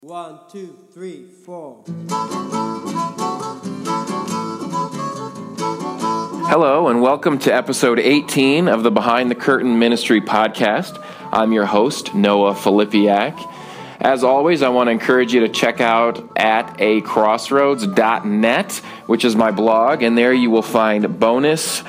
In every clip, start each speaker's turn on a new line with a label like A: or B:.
A: 1, 2, 3, 4.
B: Hello, and welcome to episode 18 of the Behind the Curtain Ministry podcast. I'm your host, Noah Filipiak. As always, I want to encourage you to check out atacrossroads.net, which is my blog, and there you will find bonus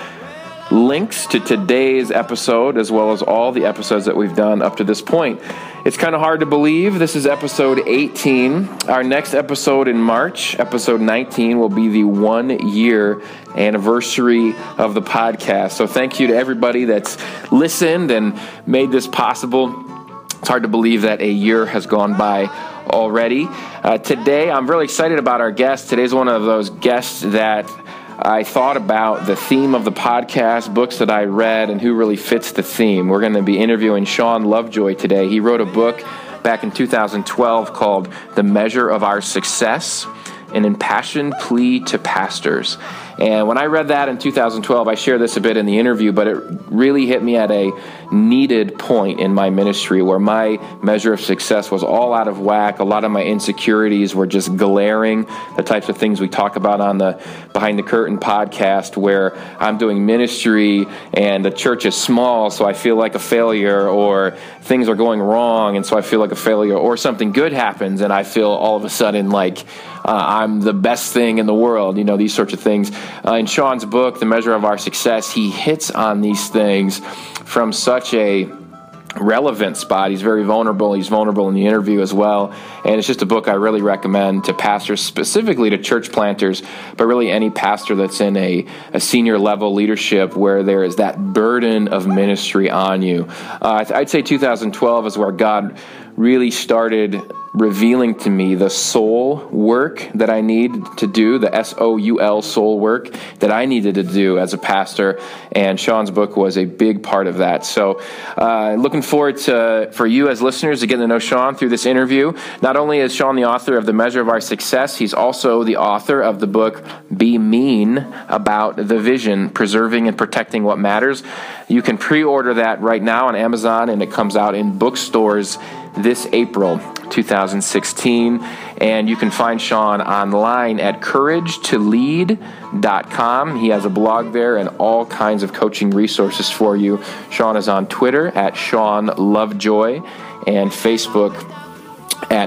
B: links to today's episode, as well as all the episodes that we've done up to this point. It's kind of hard to believe this is episode 18. Our next episode in March, episode 19, will be the 1-year anniversary of the podcast. So thank you to everybody that's listened and made this possible. It's hard to believe that a year has gone by already. Today, I'm really excited about our guest. Today's one of those guests that I thought about the theme of the podcast, books that I read, and who really fits the theme. We're going to be interviewing Sean Lovejoy today. He wrote a book back in 2012 called The Measure of Our Success, an impassioned plea to pastors. And when I read that in 2012, I share this a bit in the interview, but it really hit me at a needed point in my ministry where my measure of success was all out of whack. A lot of my insecurities were just glaring, the types of things we talk about on the Behind the Curtain podcast, where I'm doing ministry and the church is small, so I feel like a failure, or things are going wrong, and so I feel like a failure, or something good happens, and I feel all of a sudden like I'm the best thing in the world, these sorts of things. In Sean's book, The Measure of Our Success, he hits on these things from such a relevant spot. He's very vulnerable. He's vulnerable in the interview as well. And it's just a book I really recommend to pastors, specifically to church planters, but really any pastor that's in a senior level leadership where there is that burden of ministry on you. I'd say 2012 is where God really started revealing to me the soul work that I need to do, the SOUL soul work that I needed to do as a pastor, and Sean's book was a big part of that. So looking forward for you as listeners to getting to know Sean through this interview. Not only is Sean the author of The Measure of Our Success, he's also the author of the book Be Mean, about the vision, preserving and protecting what matters. You can pre-order that right now on Amazon, and it comes out in bookstores this April 2016, and you can find Sean online at couragetolead.com. He has a blog there and all kinds of coaching resources for you. Sean is on Twitter at Sean Lovejoy and Facebook at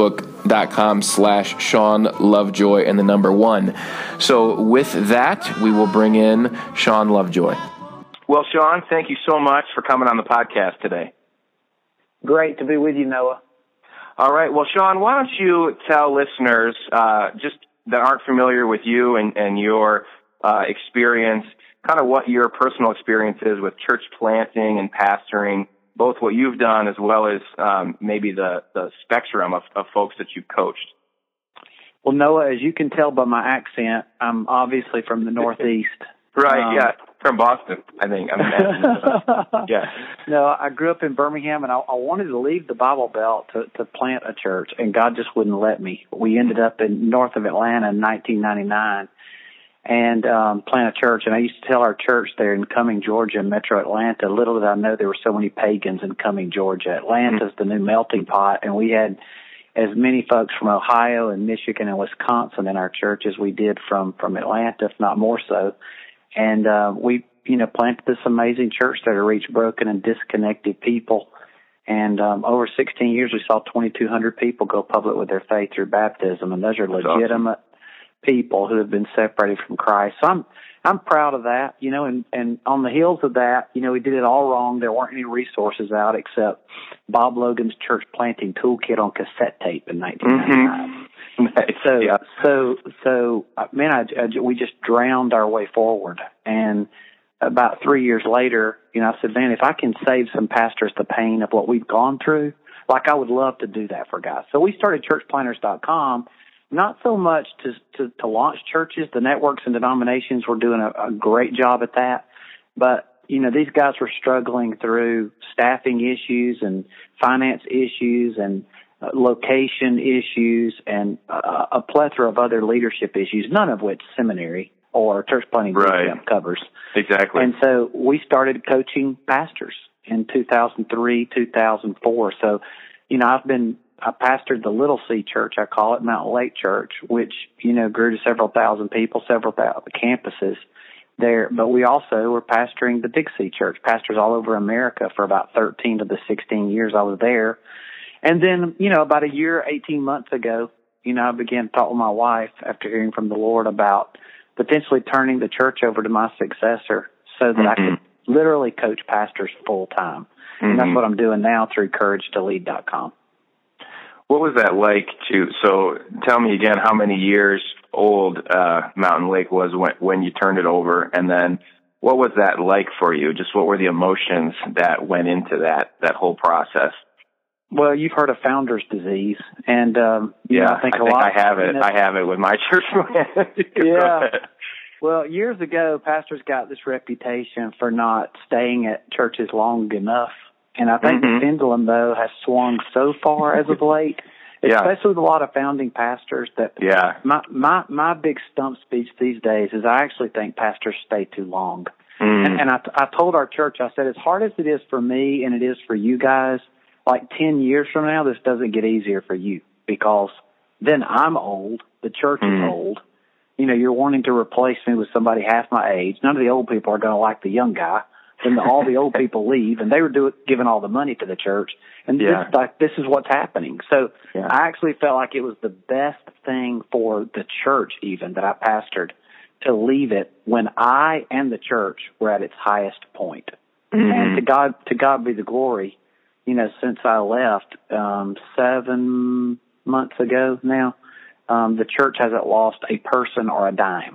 B: facebook.com/Sean Lovejoy and the number 1. So with that, we will bring in Sean Lovejoy. Well, Sean, thank you so much for coming on the podcast today.
C: Great to be with you, Noah.
B: All right. Well, Sean, why don't you tell listeners just that aren't familiar with you and your experience, kind of what your personal experience is with church planting and pastoring, both what you've done as well as maybe the spectrum of folks that you've coached.
C: Well, Noah, as you can tell by my accent, I'm obviously from the Northeast.
B: Right, yeah. From Boston, I think. Yeah.
C: No, I grew up in Birmingham, and I wanted to leave the Bible Belt to plant a church, and God just wouldn't let me. We ended up in north of Atlanta in 1999 and plant a church. And I used to tell our church there in Cumming, Georgia, Metro Atlanta, little did I know there were so many pagans in Cumming, Georgia. Atlanta's the new melting pot, and we had as many folks from Ohio and Michigan and Wisconsin in our church as we did from Atlanta, if not more so. And we, planted this amazing church there to reach broken and disconnected people. And over 16 years, we saw 2,200 people go public with their faith through baptism. And those are legitimate people who have been separated from Christ. So I'm proud of that, and on the heels of that, we did it all wrong. There weren't any resources out except Bob Logan's church planting toolkit on cassette tape in 1999.
B: Mm-hmm.
C: We just drowned our way forward. And about 3 years later, I said, man, if I can save some pastors the pain of what we've gone through, I would love to do that for guys. So we started churchplanters.com, not so much to launch churches. The networks and denominations were doing a great job at that. But, these guys were struggling through staffing issues and finance issues and location issues and a plethora of other leadership issues, none of which seminary or church planting covers.
B: Exactly.
C: And so we started coaching pastors in 2003, 2004. So, I've been I pastored the Little C Church, I call it, Mountain Lake Church, which, grew to several thousand people, several thousand campuses there. But we also were pastoring the Big C Church, pastors all over America for about 13 of the 16 years I was there. And then, about a year, 18 months ago, I began to talk with my wife after hearing from the Lord about potentially turning the church over to my successor so that I could literally coach pastors full time. And that's what I'm doing now through CourageToLead.com.
D: What was that like so tell me again how many years old Mountain Lake was when you turned it over, and then what was that like for you? Just what were the emotions that went into that whole process?
C: Well, you've heard of founder's disease, and I think
D: I have it. I have it with my church.
C: Yeah. Well, years ago, pastors got this reputation for not staying at churches long enough. And I think the pendulum, though, has swung so far as of late, especially with a lot of founding pastors, that my big stump speech these days is I actually think pastors stay too long. And I told our church, I said, as hard as it is for me and it is for you guys, like 10 years from now, this doesn't get easier for you, because then I'm old, the church is old. You're wanting to replace me with somebody half my age. None of the old people are going to like the young guy. Then all the old people leave, and they were giving all the money to the church. And this is what's happening. So I actually felt like it was the best thing for the church, even, that I pastored, to leave it when I and the church were at its highest point. And to God be the glory. Since I left 7 months ago now, the church hasn't lost a person or a dime.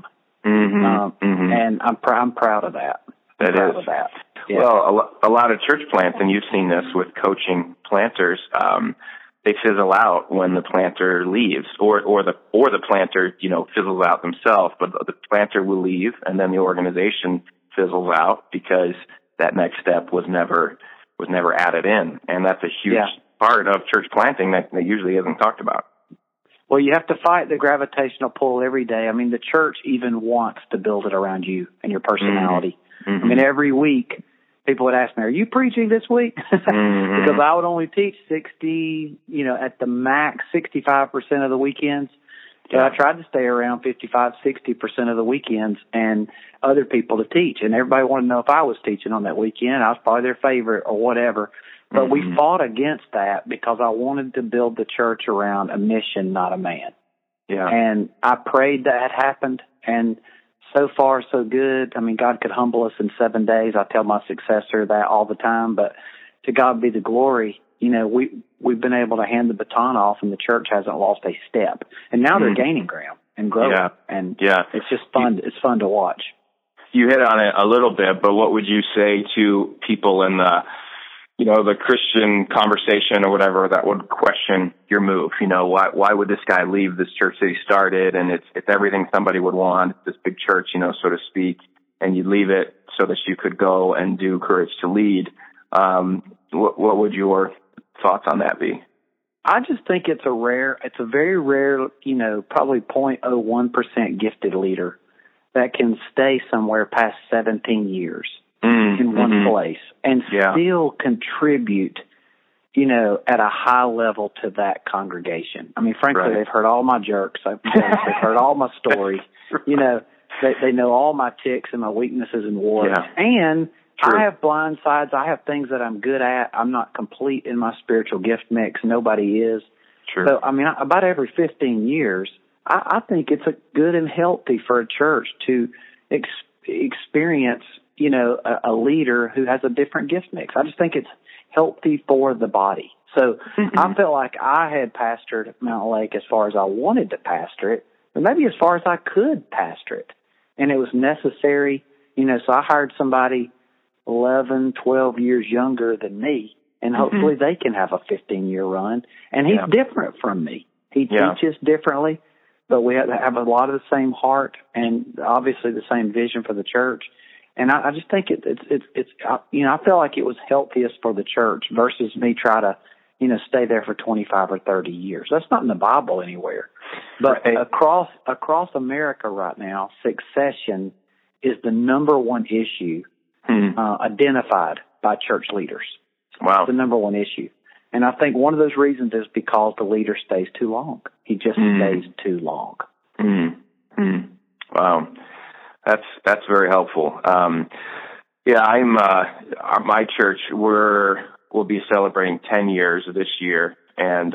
C: And I'm proud of that. Yeah.
D: Well, a lot of church plants, and you've seen this with coaching planters, they fizzle out when the planter leaves, or the planter, fizzles out themselves. But the planter will leave, and then the organization fizzles out because that next step was never added in, and that's a huge part of church planting that usually isn't talked about.
C: Well, you have to fight the gravitational pull every day. I mean, the church even wants to build it around you and your personality. I mean, every week, people would ask me, are you preaching this week? Because I would only teach 60, at the max, 65% of the weekends. So I tried to stay around 55, 60% of the weekends and other people to teach. And everybody wanted to know if I was teaching on that weekend. I was probably their favorite or whatever. But we fought against that because I wanted to build the church around a mission, not a man. Yeah. And I prayed that happened. And so far, so good. I mean, God could humble us in 7 days. I tell my successor that all the time. But to God be the glory. We've been able to hand the baton off, and the church hasn't lost a step. And now they're gaining ground and growing. Yeah. And it's just fun. It's fun to watch.
D: You hit on it a little bit, but what would you say to people in the Christian conversation or whatever that would question your move? Why would this guy leave this church that he started? And it's everything somebody would want, this big church, so to speak, and you leave it so that you could go and do Courage to Lead. What would your thoughts on that be?
C: I just think it's a very rare, probably 0.01% gifted leader that can stay somewhere past 17 years in one place and still contribute, at a high level to that congregation. I mean, frankly, they've heard all my jerks. They've heard all my stories. They know all my ticks and my weaknesses and warts. Yeah. And I have blind sides. I have things that I'm good at. I'm not complete in my spiritual gift mix. Nobody is. True. So, I mean, about every 15 years, I think it's good and healthy for a church to experience, a leader who has a different gift mix. I just think it's healthy for the body. So I felt like I had pastored Mountain Lake as far as I wanted to pastor it, but maybe as far as I could pastor it. And it was necessary, so I hired somebody 11, 12 years younger than me, and hopefully they can have a 15-year run. And he's different from me. He teaches differently, but we have a lot of the same heart and obviously the same vision for the church. And I just think it's I feel like it was healthiest for the church versus me try to, stay there for 25 or 30 years. That's not in the Bible anywhere. But across America right now, succession is the number one issue identified by church leaders. Wow. It's the number one issue. And I think one of those reasons is because the leader stays too long. He just stays too long.
D: Wow. That's very helpful. Yeah, I'm, my church, we'll be celebrating 10 years this year. And,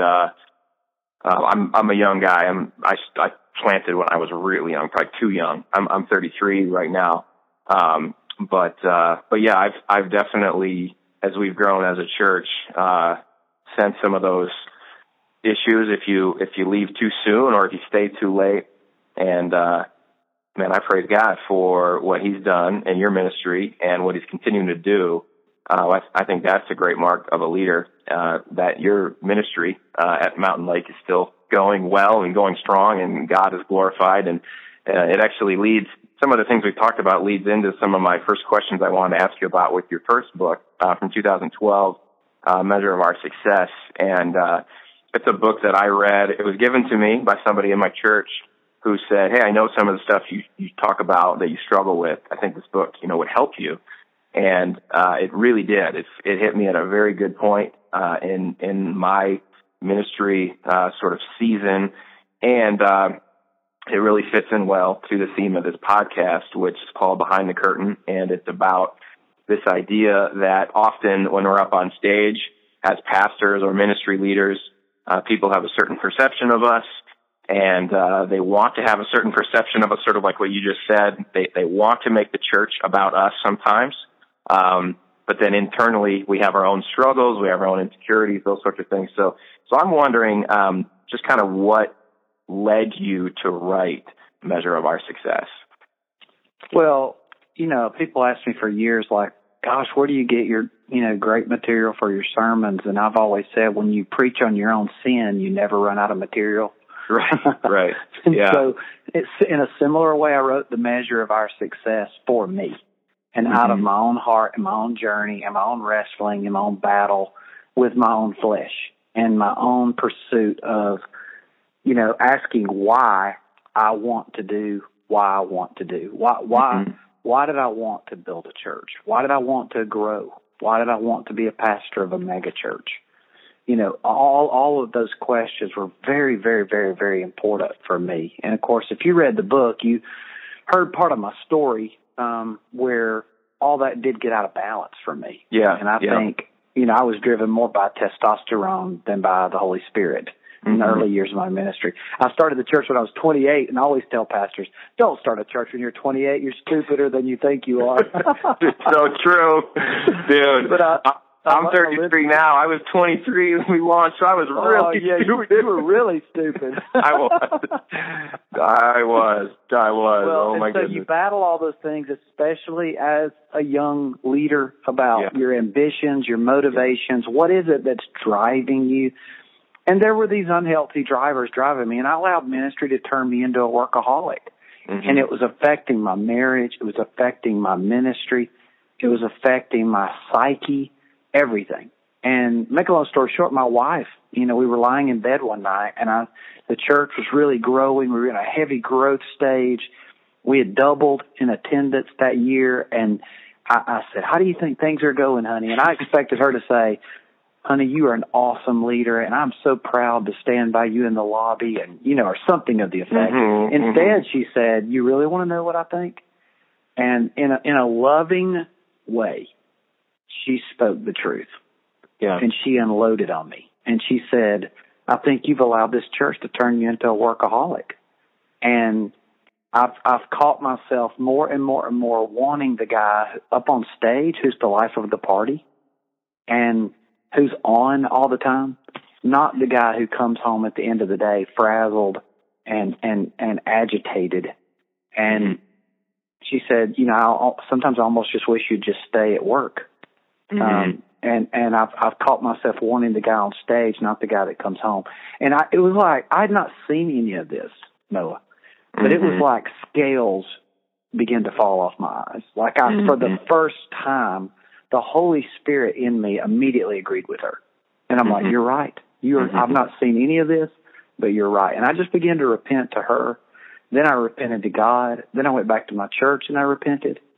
D: I'm a young guy. I planted when I was really young, probably too young. I'm 33 right now. But yeah, I've definitely, as we've grown as a church, sensed some of those issues if you leave too soon or if you stay too late. And, man, I praise God for what he's done in your ministry and what he's continuing to do. I think that's a great mark of a leader, that your ministry at Mountain Lake is still going well and going strong, and God is glorified. And it actually leads, some of the things we've talked about leads into some of my first questions I wanted to ask you about with your first book from 2012, Measure of Our Success. And it's a book that I read. It was given to me by somebody in my church who said, hey, I know some of the stuff you talk about that you struggle with. I think this book, would help you. And it really did. It hit me at a very good point in my ministry sort of season. And it really fits in well to the theme of this podcast, which is called Behind the Curtain. And it's about this idea that often when we're up on stage as pastors or ministry leaders, people have a certain perception of us. And they want to have a certain perception of us, sort of like what you just said. They want to make the church about us sometimes. But then internally, we have our own struggles, we have our own insecurities, those sorts of things. So I'm wondering just kind of what led you to write Measure of Our Success?
C: Well, people ask me for years, like, gosh, where do you get your, great material for your sermons? And I've always said, when you preach on your own sin, you never run out of material.
D: Right. Yeah.
C: So it's in a similar way, I wrote the Measure of Our Success for me, and out of my own heart and my own journey and my own wrestling and my own battle with my own flesh and my own pursuit of, asking why I want to do why I want to do. Why did I want to build a church? Why did I want to grow? Why did I want to be a pastor of a mega church? All of those questions were very, very, very, very important for me. And of course, if you read the book, you heard part of my story, where all that did get out of balance for me.
D: Yeah.
C: And I think, I was driven more by testosterone than by the Holy Spirit in the early years of my ministry. I started the church when I was 28, and I always tell pastors, don't start a church when you're 28. You're stupider than you think you are.
D: It's so true, dude. But I'm 33 now. I was 23 when we launched, so I was really stupid.
C: You were really stupid.
D: I was.
C: Well,
D: oh, my goodness.
C: So you battle all those things, especially as a young leader, about your ambitions, your motivations. What is it that's driving you? And there were these unhealthy drivers driving me, and I allowed ministry to turn me into a workaholic. And it was affecting my marriage. It was affecting my ministry. It was affecting my psyche. Everything. And make a long story short, my wife, we were lying in bed one night, and the church was really growing. We were in a heavy growth stage. We had doubled in attendance that year, and I said, how do you think things are going, honey? And I expected her to say, honey, you are an awesome leader, and I'm so proud to stand by you in the lobby, and, or something of the effect. Instead, she said, you really want to know what I think? And in a loving way, she spoke the truth. Yeah. And she unloaded on me. And she said, I think you've allowed this church to turn you into a workaholic. And I've caught myself more and more and more wanting the guy up on stage who's the life of the party and who's on all the time, not the guy who comes home at the end of the day frazzled and agitated. And she said, sometimes I almost just wish you'd just stay at work. And I've caught myself wanting the guy on stage, not the guy that comes home. And it was like I had not seen any of this, Noah, but it was like scales began to fall off my eyes. Like for the first time, the Holy Spirit in me immediately agreed with her, and I'm like, "You're right. I've not seen any of this, but you're right." And I just began to repent to her. Then I repented to God. Then I went back to my church and I repented.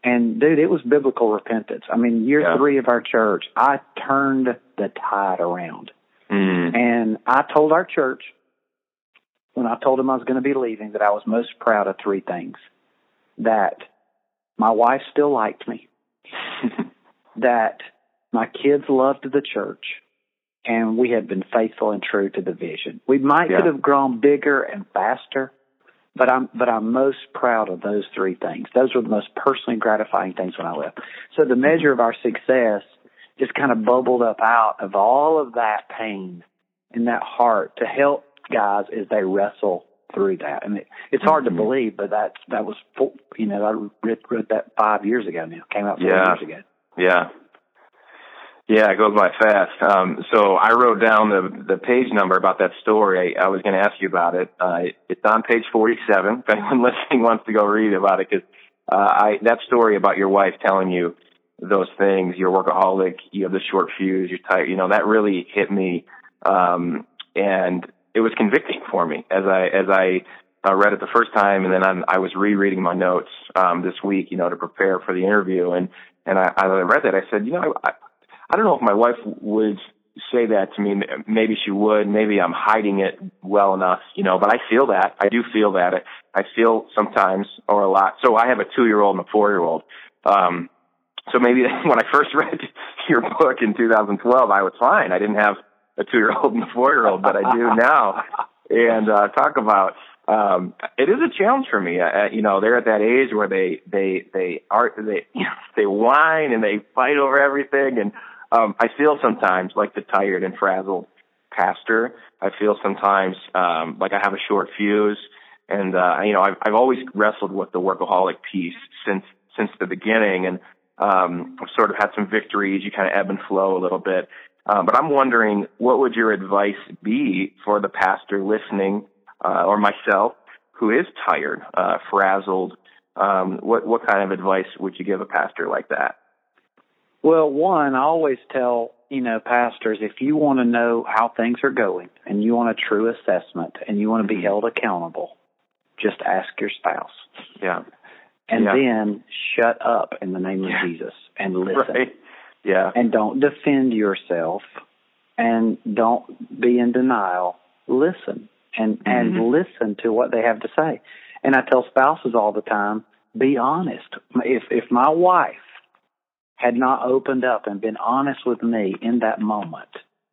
C: And dude, it was biblical repentance. I mean, year 3 of our church, I turned the tide around. And I told our church, when I told them I was going to be leaving, that I was most proud of 3 things. That my wife still liked me, that my kids loved the church, and we had been faithful and true to the vision. We could have grown bigger and faster, but I'm most proud of those 3 things. Those were the most personally gratifying things when I left. So the measure of our success just kind of bubbled up out of all of that pain and that heart to help guys as they wrestle through that. And it's hard to believe, but that was, I read that 5 years ago now. Came out 4 years ago.
D: Yeah. Yeah, it goes by fast. So I wrote down the page number about that story. I was going to ask you about it. It's on page 47. If anyone listening wants to go read about it, because that story about your wife telling you those things, you're a workaholic, you have the short fuse, you're tired, that really hit me. And it was convicting for me as I read it the first time, and then I was rereading my notes this week, to prepare for the interview. And I read that. I said, I don't know if my wife would say that to me. Maybe she would. Maybe I'm hiding it well enough, but I feel that. I do feel that. I feel sometimes, or a lot. So I have a 2-year-old and a 4-year-old. So maybe when I first read your book in 2012, I was fine. I didn't have a 2-year-old and a 4-year-old, but I do now. And talk about it is a challenge for me. They're at that age where they whine and they fight over everything, and I feel sometimes like the tired and frazzled pastor. I feel sometimes like I have a short fuse, and I've always wrestled with the workaholic piece since the beginning, and I've sort of had some victories. You kind of ebb and flow a little bit. But I'm wondering, what would your advice be for the pastor listening, or myself, who is tired, frazzled? What kind of advice would you give a pastor like that?
C: Well, one, I always tell, pastors, if you want to know how things are going and you want a true assessment and you want to be held accountable, just ask your spouse.
D: Yeah.
C: And then shut up in the name of Jesus and listen.
D: Right. Yeah.
C: And don't defend yourself and don't be in denial. Listen and listen to what they have to say. And I tell spouses all the time, be honest. If my wife had not opened up and been honest with me in that moment,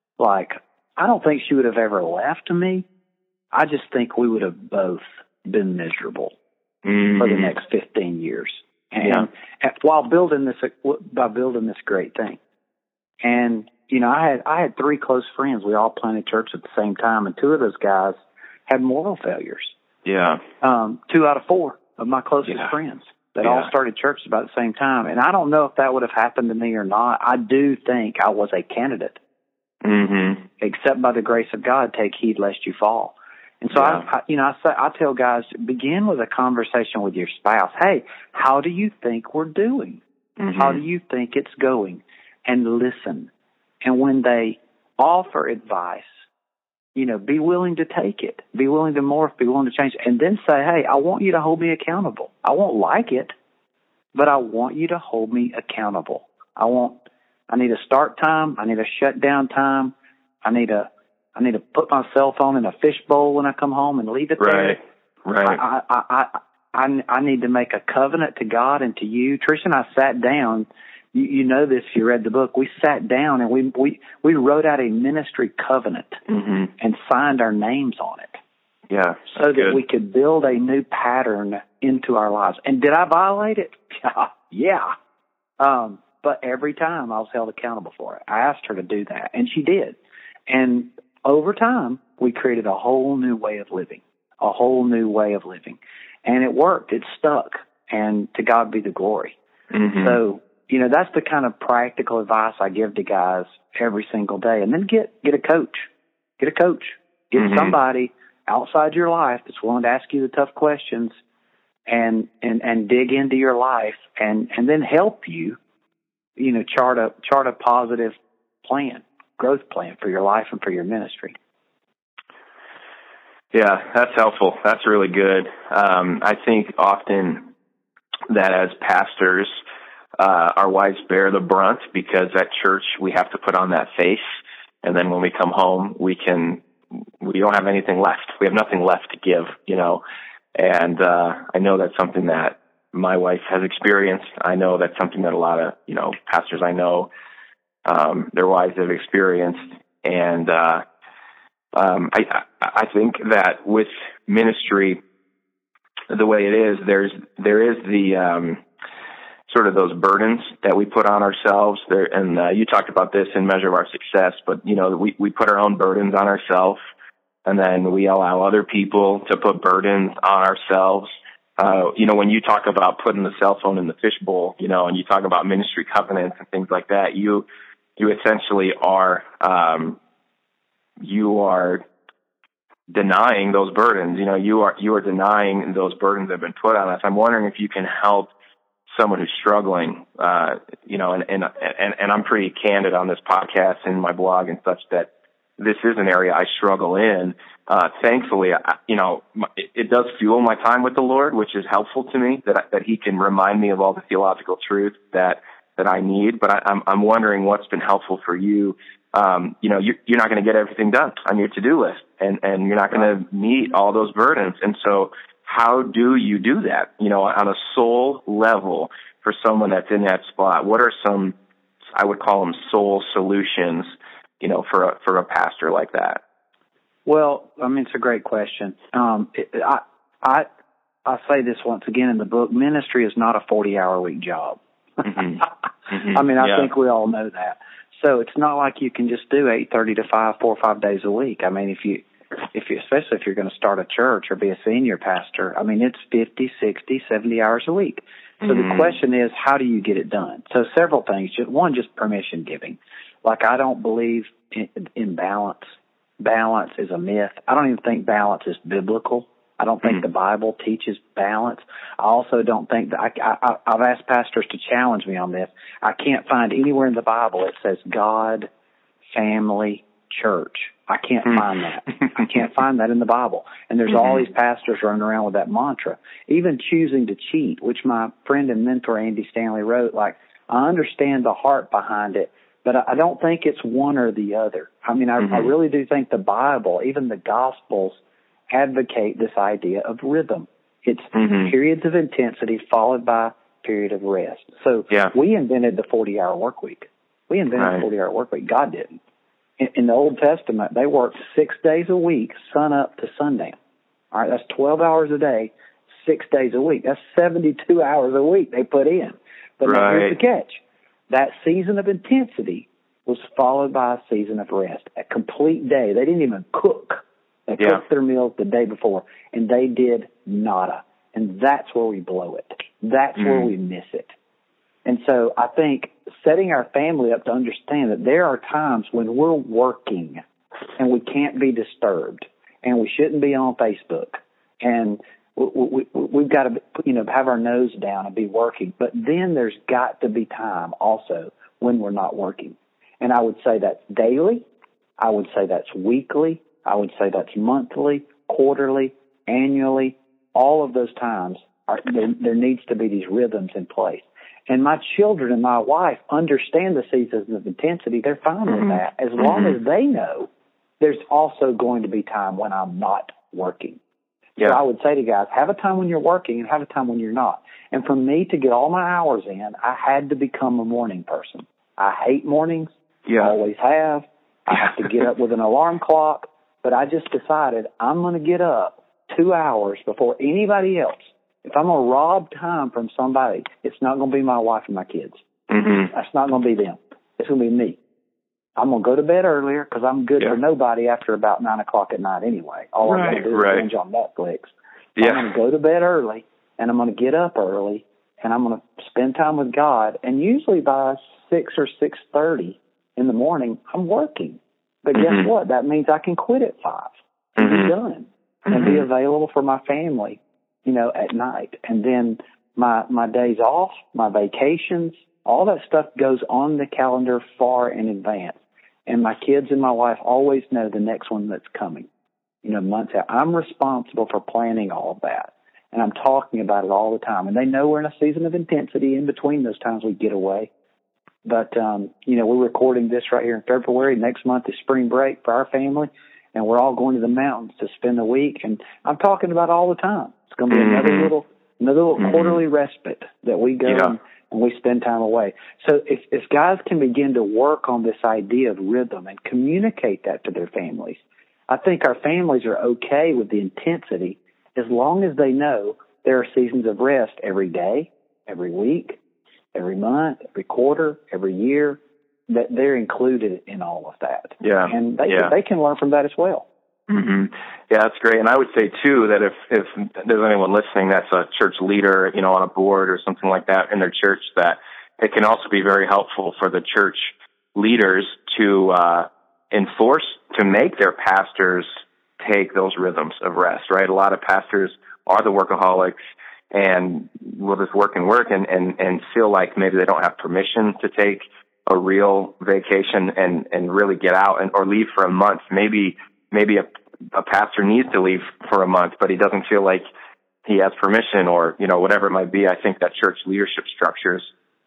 C: I don't think she would have ever left me. I just think we would have both been miserable for the next 15 years. And while building this great thing. And, I had 3 close friends. We all planted church at the same time, and 2 of those guys had moral failures.
D: Yeah.
C: 2 out of 4 of my closest friends that all started churches about the same time. And I don't know if that would have happened to me or not. I do think I was a candidate. Except by the grace of God, take heed lest you fall. And so I tell guys, begin with a conversation with your spouse. Hey, how do you think we're doing? How do you think it's going? And listen. And when they offer advice, be willing to take it. Be willing to morph. Be willing to change. And then say, hey, I want you to hold me accountable. I won't like it, but I want you to hold me accountable. I need a start time. I need a shutdown time. I need to put my cell phone in a fishbowl when I come home and leave it there.
D: Right.
C: I need to make a covenant to God and to you. Trish and I sat down. You know this if you read the book. We sat down and we wrote out a ministry covenant and signed our names on it.
D: Yeah.
C: So that we could build a new pattern into our lives. And did I violate it? Yeah. But every time I was held accountable for it. I asked her to do that, and she did. And over time, we created a whole new way of living, And it worked. It stuck. And to God be the glory. So, that's the kind of practical advice I give to guys every single day. And then get a coach. Get somebody outside your life that's willing to ask you the tough questions and dig into your life and then help you, chart a positive growth plan for your life and for your ministry.
D: Yeah, that's helpful. That's really good. I think often that as pastors, our wives bear the brunt, because at church we have to put on that face, and then when we come home, we don't have anything left. We have nothing left to give, and I know that's something that my wife has experienced. I know that's something that a lot of, pastors I know, their wives have experienced. And I think that with ministry, the way it is, there is the sort of those burdens that we put on ourselves there. And you talked about this in Measure of Our Success, but we put our own burdens on ourselves, and then we allow other people to put burdens on ourselves. When you talk about putting the cell phone in the fishbowl, and you talk about ministry covenants and things like that, you essentially are denying those burdens. You are denying those burdens that have been put on us. I'm wondering if you can help someone who's struggling, and I'm pretty candid on this podcast and my blog and such, that this is an area I struggle in. Thankfully, it does fuel my time with the Lord, which is helpful to me, that He can remind me of all the theological truth that I need. But I'm wondering what's been helpful for you. You're not going to get everything done on your to-do list, and you're not going to meet all those burdens. And so how do you do that, on a soul level for someone that's in that spot? What are some, I would call them soul solutions, for a pastor like that?
C: Well, it's a great question. I say this once again in the book: ministry is not a 40-hour-a-week job.
D: Mm-hmm. Mm-hmm.
C: I think we all know that. So it's not like you can just do 8:30 to 5, 4 or 5 days a week. Especially if you're going to start a church or be a senior pastor, it's 50, 60, 70 hours a week. So the question is, how do you get it done? So several things. One, just permission giving. Like, I don't believe in balance. Balance is a myth. I don't even think balance is biblical. I don't think the Bible teaches balance. I also don't think that I've asked pastors to challenge me on this. I can't find anywhere in the Bible it says God, family, church. I can't find that. I can't find that in the Bible. And there's all these pastors running around with that mantra. Even choosing to cheat, which my friend and mentor Andy Stanley wrote, I understand the heart behind it, but I don't think it's one or the other. I really do think the Bible, even the Gospels, advocate this idea of rhythm. It's periods of intensity followed by a period of rest. So we invented the 40-hour work week. We invented the 40-hour work week. God didn't. In the Old Testament, they worked 6 days a week, sun up to sundown. All right, that's 12 hours a day, 6 days a week. That's 72 hours a week they put in. But now here's the catch. That season of intensity was followed by a season of rest, a complete day. They didn't even cook. They cooked their meals the day before, and they did nada. And that's where we blow it. That's where we miss it. And so I think setting our family up to understand that there are times when we're working and we can't be disturbed, and we shouldn't be on Facebook, and we've got to, have our nose down and be working. But then there's got to be time also when we're not working. And I would say that's daily. I would say that's weekly. I would say that's monthly, quarterly, annually. All of those times, there needs to be these rhythms in place. And my children and my wife understand the seasons of intensity. They're fine with that, as long as they know there's also going to be time when I'm not working. So I would say to guys, have a time when you're working and have a time when you're not. And for me to get all my hours in, I had to become a morning person. I hate mornings. Always have. I have to get up with an alarm clock. But I just decided I'm going to get up 2 hours before anybody else. If I'm going to rob time from somebody, it's not going to be my wife and my kids. That's not going to be them. It's going to be me. I'm going to go to bed earlier because I'm good for nobody after about 9 o'clock at night anyway. All I'm going to do is binge on Netflix. So I'm going to go to bed early, and I'm going to get up early, and I'm going to spend time with God. And usually by 6 or 6:30 in the morning, I'm working. But guess what? That means I can quit at 5 and be done and be available for my family, at night. And then my days off, my vacations, all that stuff goes on the calendar far in advance. And my kids and my wife always know the next one that's coming, months out. I'm responsible for planning all of that. and I'm talking about it all the time. And they know we're in a season of intensity. In between those times, we get away. But, we're recording this right here in February. Next month is spring break for our family, and we're all going to the mountains to spend the week. And I'm talking about it all the time. It's going to be another little quarterly respite that we go and we spend time away. So if guys can begin to work on this idea of rhythm and communicate that to their families, I think our families are okay with the intensity as long as they know there are seasons of rest every day, every week, every month, every quarter, every year, that they're included in all of that.
D: Yeah.
C: And they can learn from that as well.
D: Mm-hmm. Yeah, that's great. And I would say, too, that if there's anyone listening that's a church leader, on a board or something like that in their church, that it can also be very helpful for the church leaders to enforce, to make their pastors take those rhythms of rest, right? A lot of pastors are the workaholics and will just work and feel like maybe they don't have permission to take a real vacation and really get out or leave for a month. Maybe a pastor needs to leave for a month, but he doesn't feel like he has permission or, whatever it might be. I think that church leadership structures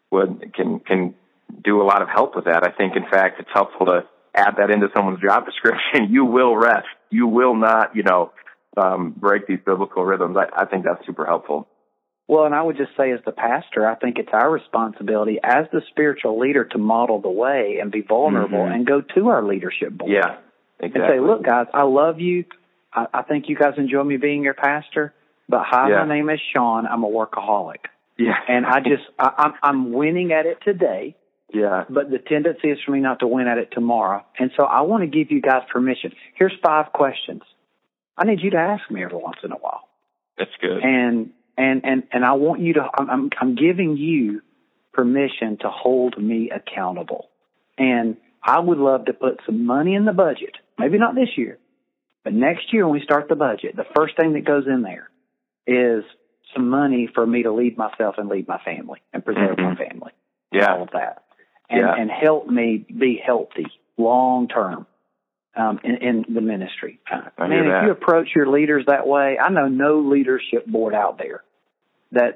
D: can do a lot of help with that. I think, in fact, it's helpful to add that into someone's job description. You will rest. You will not, break these biblical rhythms. I think that's super helpful.
C: Well, and I would just say as the pastor, I think it's our responsibility as the spiritual leader to model the way and be vulnerable and go to our leadership board.
D: Yeah, exactly.
C: And say, look, guys, I love you. I think you guys enjoy me being your pastor, but my name is Sean. I'm a workaholic.
D: Yeah.
C: And I'm winning at it today.
D: Yeah.
C: But the tendency is for me not to win at it tomorrow. And so I want to give you guys permission. Here's 5 questions. I need you to ask me every once in a while.
D: That's good.
C: And I want you to, I'm giving you permission to hold me accountable. And I would love to put some money in the budget, maybe not this year, but next year when we start the budget, the first thing that goes in there is some money for me to lead myself and lead my family and preserve my family.
D: Yeah.
C: All of that. And help me be healthy long term in the ministry. Man, if you approach your leaders that way, I know no leadership board out there that's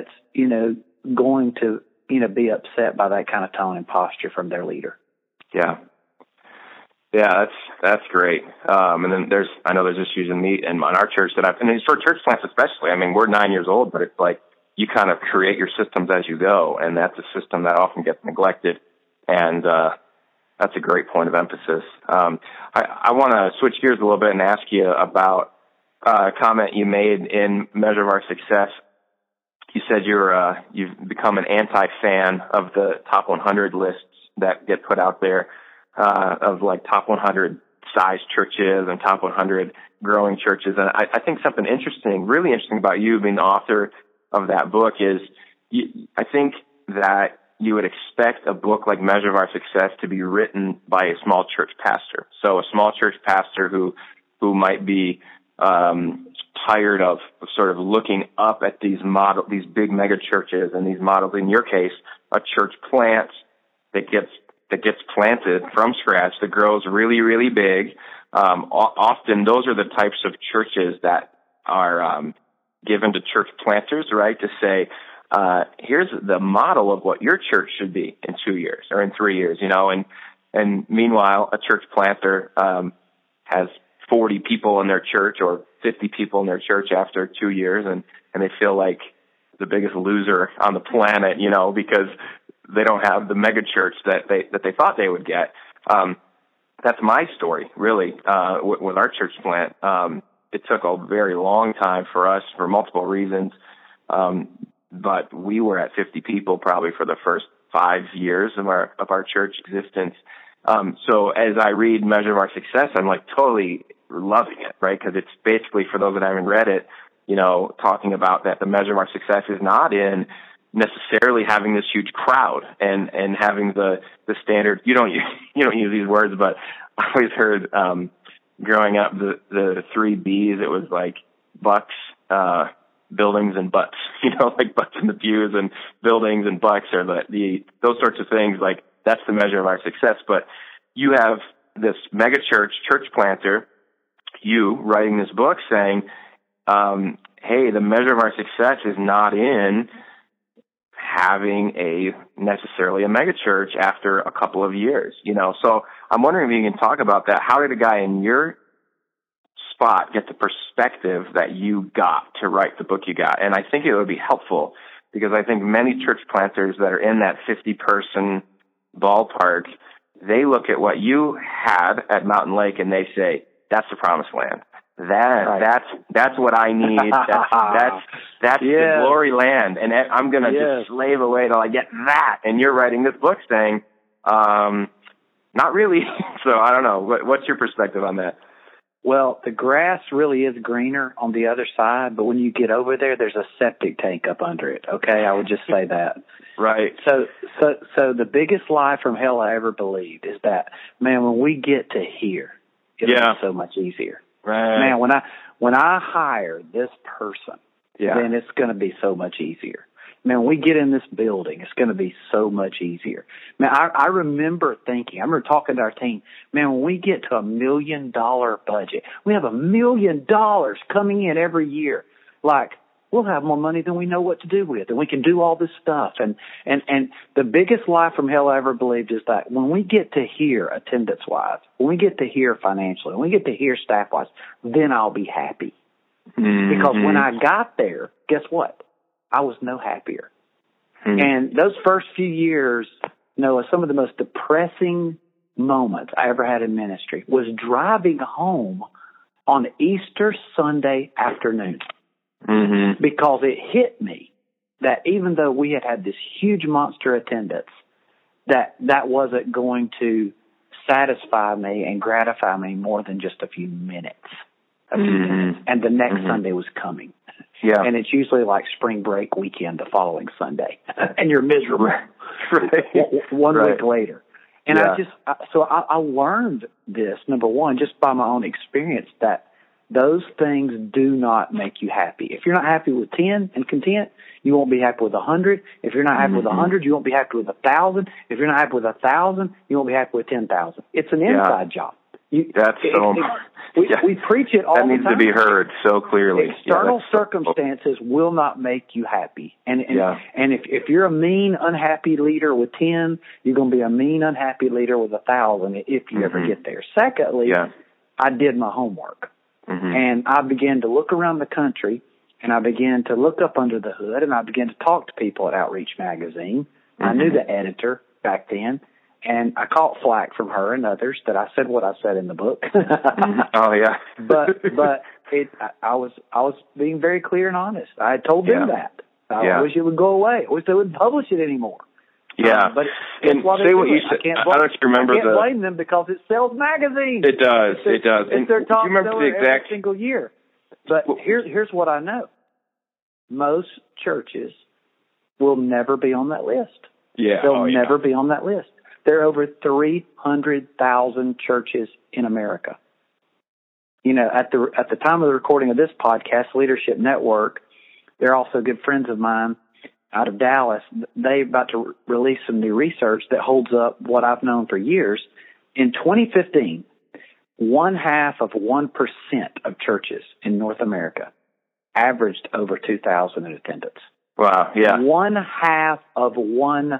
C: going to be upset by that kind of tone and posture from their leader.
D: Yeah. Yeah, that's great. And then I know there's issues in our church and it's for church plants especially. I mean, we're 9 years old, but it's like you kind of create your systems as you go, and that's a system that often gets neglected. And that's a great point of emphasis. I want to switch gears a little bit and ask you about a comment you made in Measure of Our Success. You said you've become an anti-fan of the top 100 lists that get put out there of like top 100 size churches and top 100 growing churches. And I think something really interesting about you being the author of that book is I think that you would expect a book like Measure of Our Success to be written by a small church pastor. So a small church pastor who might be tired of sort of looking up at these big mega churches and these models. In your case, a church plant that gets planted from scratch, that grows really, really big. Often those are the types of churches that are given to church planters, right, to say, here's the model of what your church should be in 2 years or in 3 years, and meanwhile, a church planter has 40 people in their church or 50 people in their church after 2 years, and they feel like the biggest loser on the planet, because they don't have the mega church that they thought they would get. That's my story, really, with our church plant. It took a very long time for us for multiple reasons, but we were at 50 people probably for the first 5 years of our church existence. So as I read Measure of Our Success, I'm like totally loving it, right? Because it's basically, for those that haven't read it, talking about that the measure of our success is not in necessarily having this huge crowd and having the standard. You don't use these words, but I always heard growing up the 3 B's. It was like bucks, buildings, and butts. Like butts in the pews and buildings and bucks, or those sorts of things. Like that's the measure of our success. But you have this mega church planter, you writing this book saying, hey, the measure of our success is not in having necessarily a megachurch after a couple of years, So I'm wondering if you can talk about that. How did a guy in your spot get the perspective that you got to write the book you got? And I think it would be helpful, because I think many church planters that are in that 50-person ballpark, they look at what you had at Mountain Lake and they say, that's the promised land. That's what I need. That's the glory land, and I'm going to just slave away till I get that. And you're writing this book saying, not really. So I don't know. What's your perspective on that?
C: Well, the grass really is greener on the other side, but when you get over there, there's a septic tank up under it. Okay, I would just say that.
D: Right.
C: So the biggest lie from hell I ever believed is that, man, when we get to here, it'll be so much easier.
D: Right.
C: Man, when I hire this person, then it's going to be so much easier. Man, when we get in this building, it's going to be so much easier. Man, I remember talking to our team, man, when we get to $1 million budget, we have $1 million coming in every year. Like, we'll have more money than we know what to do with, and we can do all this stuff. And the biggest lie from hell I ever believed is that when we get to here attendance-wise, when we get to here financially, when we get to here staff-wise, then I'll be happy. Mm-hmm. Because when I got there, guess what? I was no happier. Mm-hmm. And those first few years, Noah, some of the most depressing moments I ever had in ministry was driving home on Easter Sunday afternoon. Mm-hmm. Because it hit me that even though we had this huge monster attendance, that wasn't going to satisfy me and gratify me more than just a few minutes. And the next Sunday was coming. Yeah. And it's usually like spring break weekend the following Sunday. And you're miserable. One week later. And I learned this, number one, just by my own experience, that those things do not make you happy. If you're not happy with 10 and content, you won't be happy with 100. If you're not happy with 100, you won't be happy with 1,000. If you're not happy with 1,000, you won't be happy with 10,000. It's an inside job. We preach it all the time.
D: That needs to be heard so clearly.
C: External circumstances will not make you happy. And if you're a mean, unhappy leader with 10, you're going to be a mean, unhappy leader with 1,000 if you ever get there. Secondly, I did my homework. And I began to look around the country, and I began to look up under the hood, and I began to talk to people at Outreach Magazine. I knew the editor back then, and I caught flack from her and others that I said what I said in the book.
D: Oh yeah.
C: but I was being very clear and honest. I had told them that. I wish it would go away. I wish they wouldn't publish it anymore.
D: Yeah,
C: but
D: and say what you said. I don't remember
C: I can't blame them because it sells magazines.
D: It does. It does.
C: It's their top
D: seller
C: every single year. But here's what I know: most churches will never be on that list.
D: Yeah,
C: they'll never be on that list. There are over 300,000 churches in America. You know, at the time of the recording of this podcast, Leadership Network, they're also good friends of mine out of Dallas. They're about to release some new research that holds up what I've known for years. In 2015, 0.5% of churches in North America averaged over 2,000 in attendance.
D: Wow, yeah.
C: 0.5%.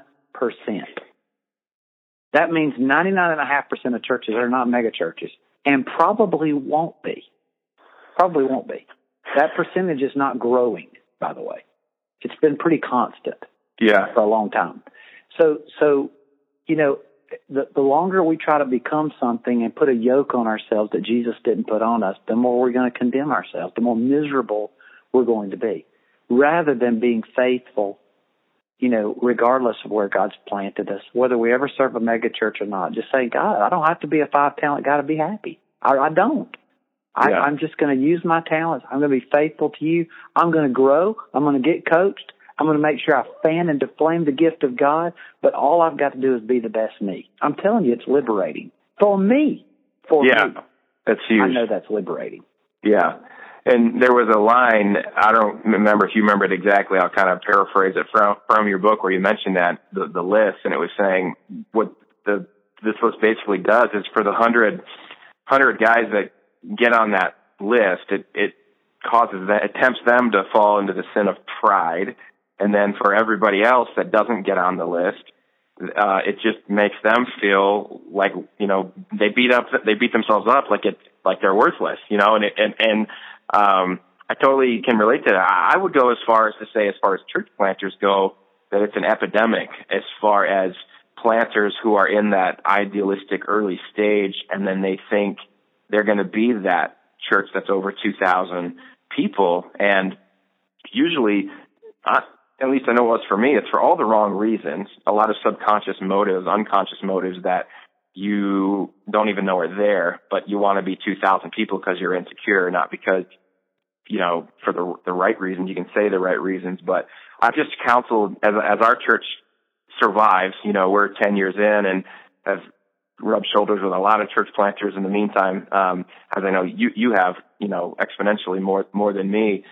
C: That means 99.5% of churches are not mega churches, and probably won't be. Probably won't be. That percentage is not growing, by the way. It's been pretty constant for a long time. So you know, the longer we try to become something and put a yoke on ourselves that Jesus didn't put on us, the more we're going to condemn ourselves, the more miserable we're going to be, rather than being faithful, you know, regardless of where God's planted us, whether we ever serve a mega church or not. Just say, God, I don't have to be a 5-talent guy to be happy. I don't. I'm just going to use my talents. I'm going to be faithful to you. I'm going to grow. I'm going to get coached. I'm going to make sure I fan and deflame the gift of God. But all I've got to do is be the best me. I'm telling you, it's liberating. For me. For me.
D: That's huge.
C: I know that's liberating.
D: Yeah. And there was a line, I don't remember if you remember it exactly, I'll kind of paraphrase it from your book where you mentioned that, the list, and it was saying what this list basically does is for the 100 guys that get on that list, it it tempts them to fall into the sin of pride. And then for everybody else that doesn't get on the list, it just makes them feel like, they beat themselves up like they're worthless, and I totally can relate to that. I would go as far as to say, as far as church planters go, that it's an epidemic as far as planters who are in that idealistic early stage, and then they think they're going to be that church that's over 2,000 people. And usually, at least I know it was for me, it's for all the wrong reasons, a lot of subconscious motives, unconscious motives that you don't even know are there, but you want to be 2,000 people because you're insecure, not because, for the right reasons. You can say the right reasons, but I've just counseled as our church survives, we're 10 years in and have rubbed shoulders with a lot of church planters in the meantime, as I know you have, exponentially more than me.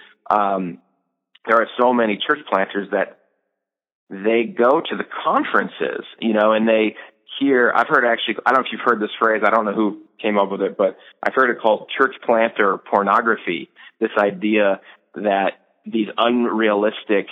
D: There are so many church planters that they go to the conferences, and they hear, I've heard actually, I don't know if you've heard this phrase, I don't know who came up with it, but I've heard it called church planter pornography. This idea that these unrealistic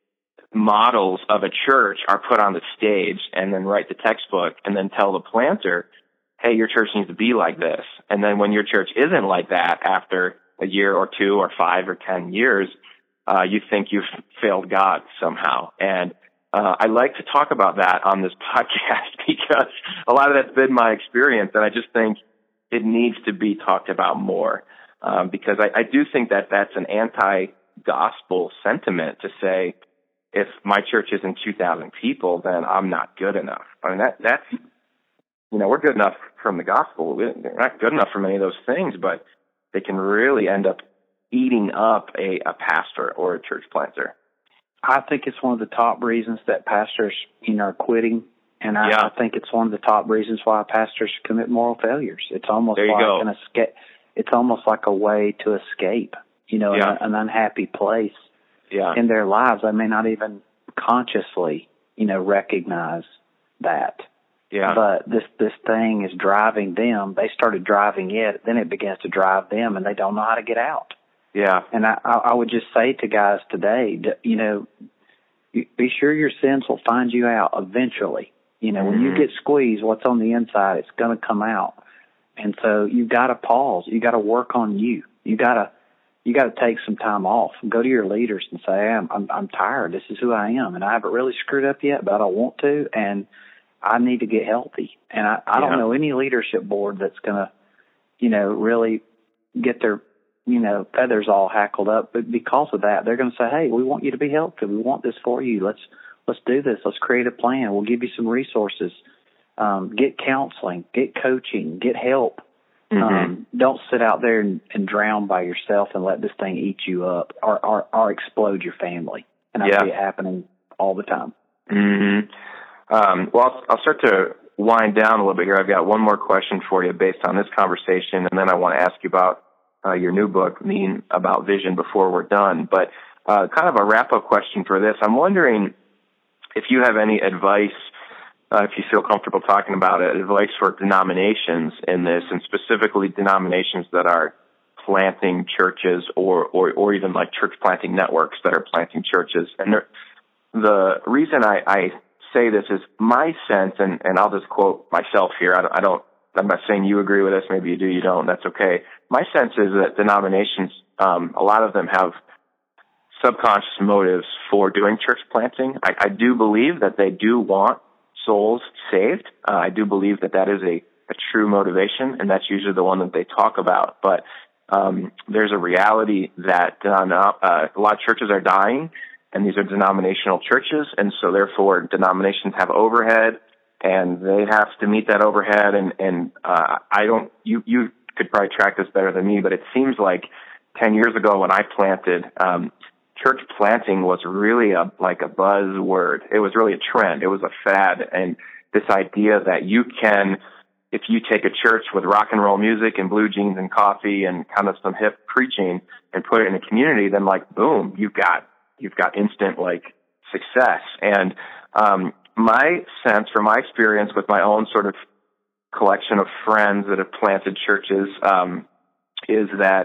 D: models of a church are put on the stage and then write the textbook and then tell the planter, hey, your church needs to be like this. And then when your church isn't like that after a year or 2 or 5 or 10 years, you think you've failed God somehow. And I like to talk about that on this podcast because a lot of that's been my experience, and I just think it needs to be talked about more because I do think that that's an anti-gospel sentiment to say, if my church isn't 2,000 people, then I'm not good enough. I mean, that's, we're good enough from the gospel. We're not good enough for many of those things, but they can really end up eating up a pastor or a church planter.
C: I think it's one of the top reasons that pastors, are quitting. And I think it's one of the top reasons why pastors commit moral failures. It's almost it's almost like a way to escape, an unhappy place in their lives. They may not even consciously, recognize that. Yeah. But this thing is driving them. They started driving it, then it begins to drive them, and they don't know how to get out. Yeah. And I would just say to guys today, be sure your sins will find you out eventually. When you get squeezed, what's on the inside, it's going to come out. And so you've got to pause. You got to work on you. You got to take some time off. Go to your leaders and say, I'm tired. This is who I am, and I haven't really screwed up yet, but I don't want to, and I need to get healthy. And I don't know any leadership board that's going to, really get their, feathers all hackled up. But because of that, they're going to say, hey, we want you to be healthy. We want this for you. Let's do this. Let's create a plan. We'll give you some resources. Get counseling, get coaching, get help. Don't sit out there and drown by yourself and let this thing eat you up or explode your family. And I see it happening all the time.
D: Well, I'll start to wind down a little bit here. I've got one more question for you based on this conversation, and then I want to ask you about your new book, Mean About Vision, before we're done. But kind of a wrap-up question for this. I'm wondering if you have any advice, if you feel comfortable talking about it, advice for denominations in this, and specifically denominations that are planting churches or even like church planting networks that are planting churches. And the reason I say this is my sense, and I'll just quote myself here. I'm not saying you agree with this. Maybe you do, you don't. That's okay. My sense is that denominations, a lot of them have subconscious motives for doing church planting. I do believe that they do want souls saved. I do believe that is a true motivation, and that's usually the one that they talk about. But there's a reality that a lot of churches are dying, and these are denominational churches, and so therefore denominations have overhead, and they have to meet that overhead. And I don't. You could probably track this better than me, but it seems like 10 years ago when I planted, church planting was really like a buzzword. It was really a trend. It was a fad. And this idea that you can, if you take a church with rock and roll music and blue jeans and coffee and kind of some hip preaching and put it in a community, then like, boom, you've got instant like success. And my sense from my experience with my own sort of collection of friends that have planted churches is that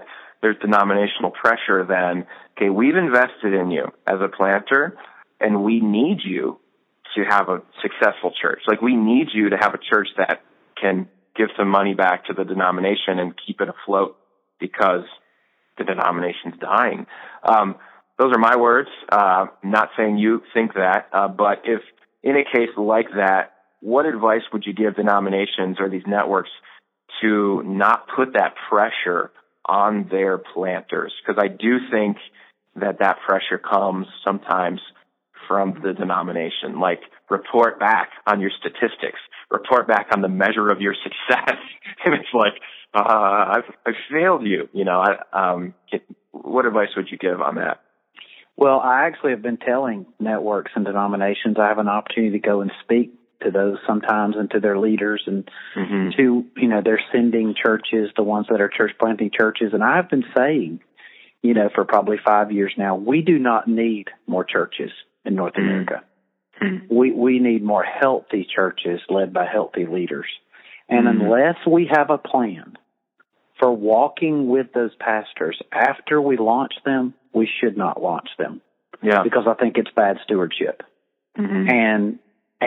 D: there's denominational pressure, then, okay, we've invested in you as a planter, and we need you to have a successful church. Like, we need you to have a church that can give some money back to the denomination and keep it afloat because the denomination's dying. Those are my words. Not saying you think that, but if in a case like that, what advice would you give denominations or these networks to not put that pressure on their planters? Because I do think that pressure comes sometimes from the denomination. Like, report back on your statistics, report back on the measure of your success. And it's like, I've failed you. What advice would you give on that?
C: Well, I actually have been telling networks and denominations, I have an opportunity to go and speak to those sometimes and to their leaders and to, their sending churches, the ones that are church planting churches. And I've been saying, for probably 5 years now, we do not need more churches in North America. We need more healthy churches led by healthy leaders. And unless we have a plan for walking with those pastors after we launch them, we should not launch them. Yeah. Because I think it's bad stewardship. And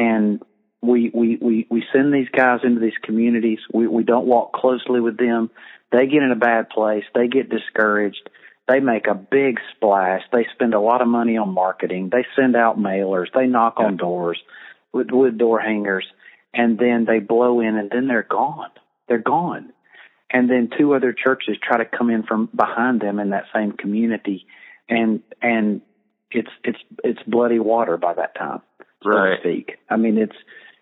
C: we send these guys into these communities. We don't walk closely with them. They get in a bad place. They get discouraged. They make a big splash. They spend a lot of money on marketing. They send out mailers. They knock on doors with door hangers, and then they blow in, and then they're gone. They're gone. And then 2 other churches try to come in from behind them in that same community, and it's bloody water by that time, so to speak. I mean, it's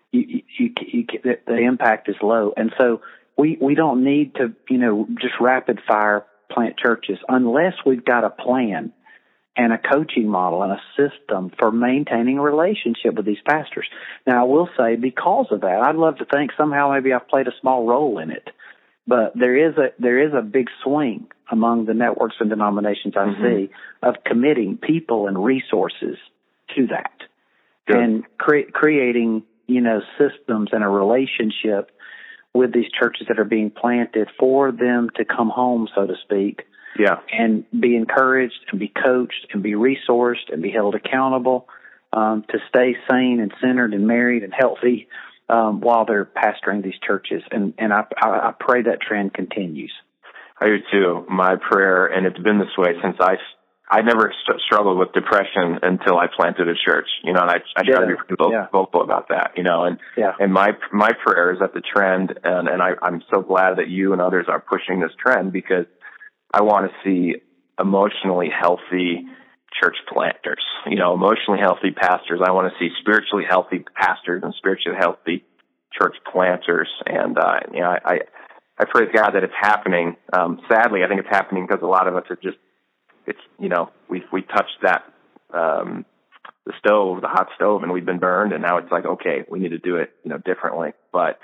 C: the impact is low, and so we don't need to just rapid fire plant churches unless we've got a plan and a coaching model and a system for maintaining a relationship with these pastors. Now, I will say, because of that, I'd love to think somehow maybe I've played a small role in it, but there is a big swing among the networks and denominations I see of committing people and resources to that and creating systems and a relationship with these churches that are being planted for them to come home, so to speak, and be encouraged and be coached and be resourced and be held accountable to stay sane and centered and married and healthy while they're pastoring these churches. And I pray that trend continues.
D: I do too. My prayer, and it's been this way since I never struggled with depression until I planted a church, and I try to be vocal about that, and my prayer is that the trend, and I'm so glad that you and others are pushing this trend, because I want to see emotionally healthy church planters, emotionally healthy pastors. I want to see spiritually healthy pastors and spiritually healthy church planters. And, I praise God that it's happening. Sadly, I think it's happening because a lot of us are just, we touched that, the hot stove, and we've been burned, and now it's like, okay, we need to do it, differently. But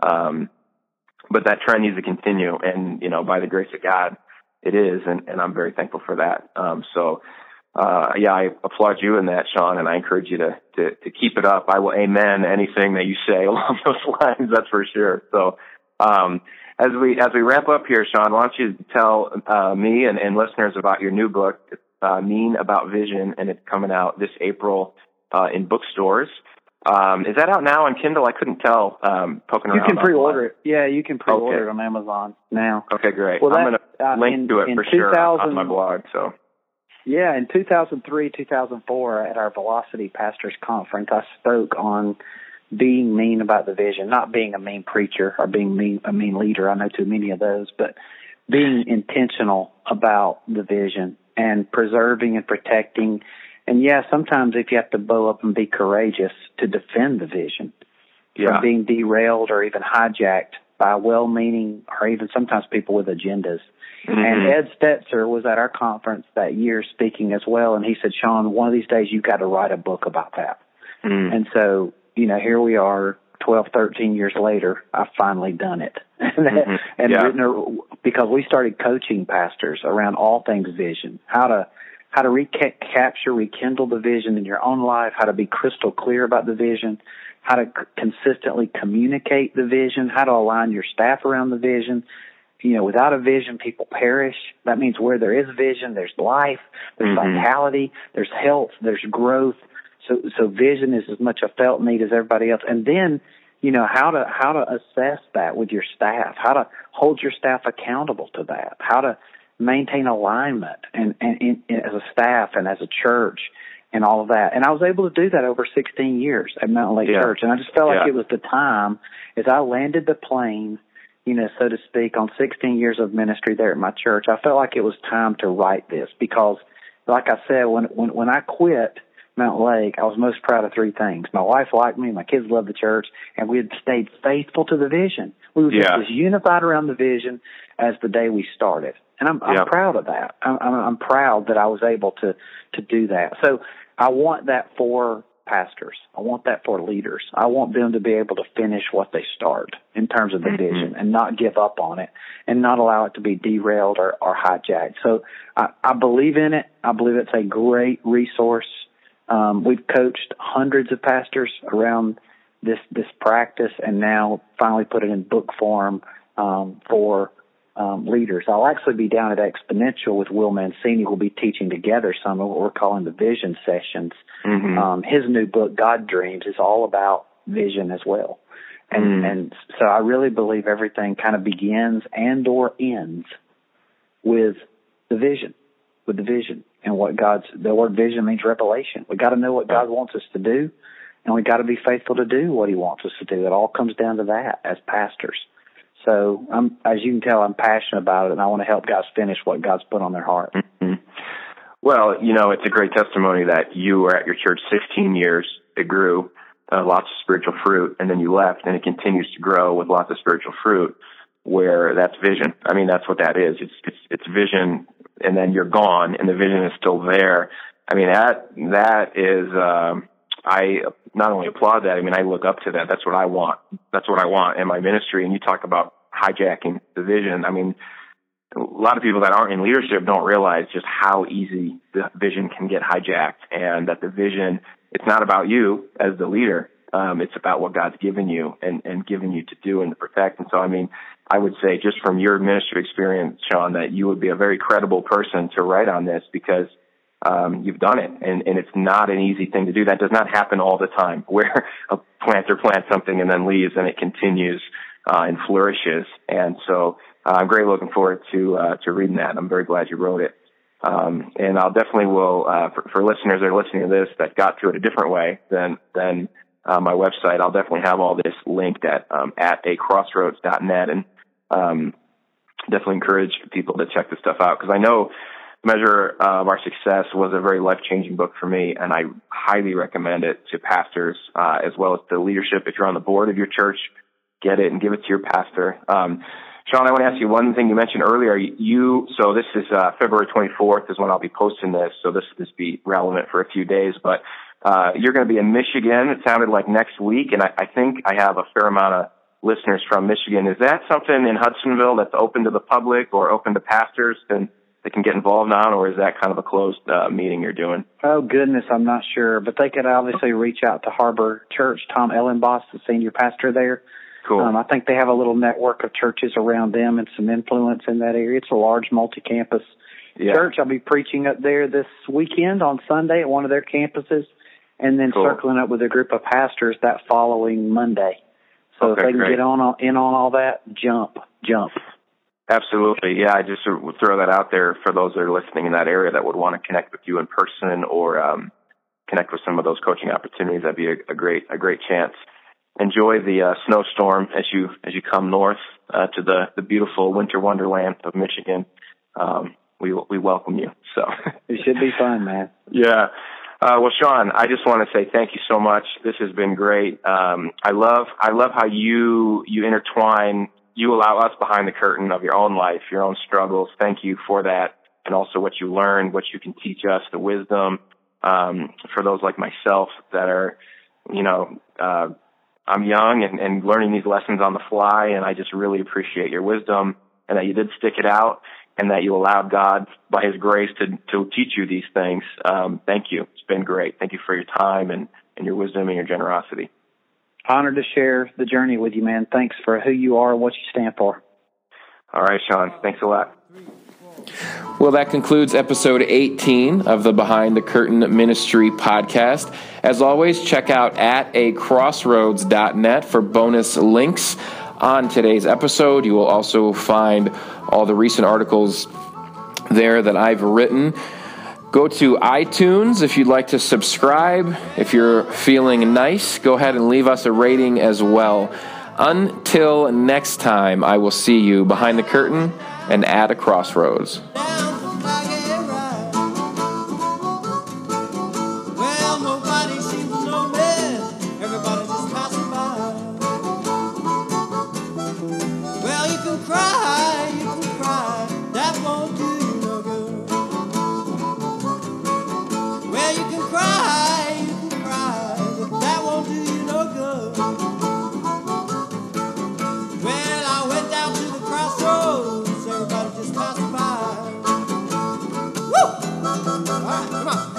D: that trend needs to continue, and, by the grace of God, it is, and I'm very thankful for that. I applaud you in that, Sean, and I encourage you to keep it up. I will amen anything that you say along those lines, that's for sure. So, as we wrap up here, Sean, why don't you tell me and listeners about your new book, Mean About Vision, and it's coming out this April in bookstores. Is that out now on Kindle? I couldn't tell poking around.
C: You can pre-order it. Yeah, you can pre-order it on Amazon now.
D: Okay, great. Well, I'm going to link to it for sure on my blog. So.
C: Yeah, in 2003, 2004, at our Velocity Pastors Conference, I spoke on being mean about the vision, not being a mean preacher or being a mean leader. I know too many of those, but being intentional about the vision and preserving and protecting. And sometimes if you have to bow up and be courageous to defend the vision from being derailed or even hijacked by well-meaning or even sometimes people with agendas. And Ed Stetzer was at our conference that year speaking as well, and he said, Sean, one of these days you've got to write a book about that. And so, here we are 12, 13 years later, I've finally done it. Written because we started coaching pastors around all things vision, how to recapture, rekindle the vision in your own life, how to be crystal clear about the vision, how to consistently communicate the vision, how to align your staff around the vision, without a vision, people perish. That means where there is vision, there's life, there's vitality, there's health, there's growth. So vision is as much a felt need as everybody else. And then, how to assess that with your staff, how to hold your staff accountable to that, how to maintain alignment and as a staff and as a church and all of that. And I was able to do that over 16 years at Mountain Lake Church. And I just felt like it was the time as I landed the plane, so to speak, on 16 years of ministry there at my church. I felt like it was time to write this because, like I said, when I quit Mountain Lake, I was most proud of three things. My wife liked me, my kids loved the church, and we had stayed faithful to the vision. We were just as unified around the vision as the day we started. And I'm proud of that. I'm proud that I was able to do that. So I want that for pastors. I want that for leaders. I want them to be able to finish what they start in terms of the vision and not give up on it and not allow it to be derailed or hijacked. So I believe in it. I believe it's a great resource. We've coached hundreds of pastors around this practice and now finally put it in book form for leaders. I'll actually be down at Exponential with Will Mancini. We'll be teaching together some of what we're calling the vision sessions. His new book, God Dreams, is all about vision as well. And so I really believe everything kind of begins and or ends with the vision, and what the word vision means revelation. We got to know what God wants us to do, and we got to be faithful to do what he wants us to do. It all comes down to that as pastors. So as you can tell, I'm passionate about it, and I want to help guys finish what God's put on their heart.
D: Well, it's a great testimony that you were at your church 16 years. It grew, lots of spiritual fruit, and then you left, and it continues to grow with lots of spiritual fruit, where that's vision. I mean, that's what that is. It's vision, and then you're gone, and the vision is still there. I mean, that is, I not only applaud that, I mean, I look up to that. That's what I want. That's what I want in my ministry. And you talk about hijacking the vision. I mean, a lot of people that aren't in leadership don't realize just how easy the vision can get hijacked, and that the vision, it's not about you as the leader. It's about what God's given you and given you to do and to protect. And so, I mean, I would say just from your ministry experience, Sean, that you would be a very credible person to write on this because you've done it, and it's not an easy thing to do. That does not happen all the time, where a planter plants something and then leaves and it continues and flourishes. And so I'm great looking forward to reading that. I'm very glad you wrote it. And I'll definitely will, for listeners that are listening to this that got to it a different way than my website, I'll definitely have all this linked at acrossroads.net, and definitely encourage people to check this stuff out, because I know Measure of Our Success was a very life-changing book for me, and I highly recommend it to pastors as well as to leadership. If you're on the board of your church, get it and give it to your pastor. Sean, I want to ask you one thing you mentioned earlier. So this is February 24th is when I'll be posting this, so this be relevant for a few days. But you're going to be in Michigan, it sounded like next week, and I think I have a fair amount of listeners from Michigan. Is that something in Hudsonville that's open to the public or open to pastors and they can get involved on, or is that kind of a closed meeting you're doing?
C: Oh, goodness, I'm not sure. But they could obviously reach out to Harbor Church. Tom Ellenboss, the senior pastor there.
D: Cool.
C: I think they have a little network of churches around them and some influence in that area. It's a large multi-campus church. I'll be preaching up there this weekend on Sunday at one of their campuses, and then circling up with a group of pastors that following Monday. So if they can get in on all that, jump.
D: Absolutely. Yeah, I just would throw that out there for those that are listening in that area that would want to connect with you in person or connect with some of those coaching opportunities. That'd be a great chance. Enjoy the snowstorm as you come north to the beautiful winter wonderland of Michigan. We welcome you. So
C: it should be fun, man.
D: Yeah. Well, Sean, I just want to say thank you so much. This has been great. I love how you intertwine. You allow us behind the curtain of your own life, your own struggles. Thank you for that. And also what you learned, what you can teach us, the wisdom, for those like myself that are, I'm young and learning these lessons on the fly. And I just really appreciate your wisdom and that you did stick it out and that you allowed God by his grace to teach you these things. Thank you. It's been great. Thank you for your time and your wisdom and your generosity.
C: Honored to share the journey with you, man. Thanks for who you are and what you stand for.
D: All right, Sean. Thanks a lot.
B: Well, that concludes episode 18 of the Behind the Curtain Ministry podcast. As always, check out atacrossroads.net for bonus links on today's episode. You will also find all the recent articles there that I've written. Go to iTunes if you'd like to subscribe. If you're feeling nice, go ahead and leave us a rating as well. Until next time, I will see you behind the curtain and at a crossroads.
A: Well, nobody seems to know me. Everybody just passing by. Well, you can cry. That won't do you no good. Well, you can cry, but that won't do you no good. Well, I went down to the crossroads. Everybody just passing by. Woo! All right, come on.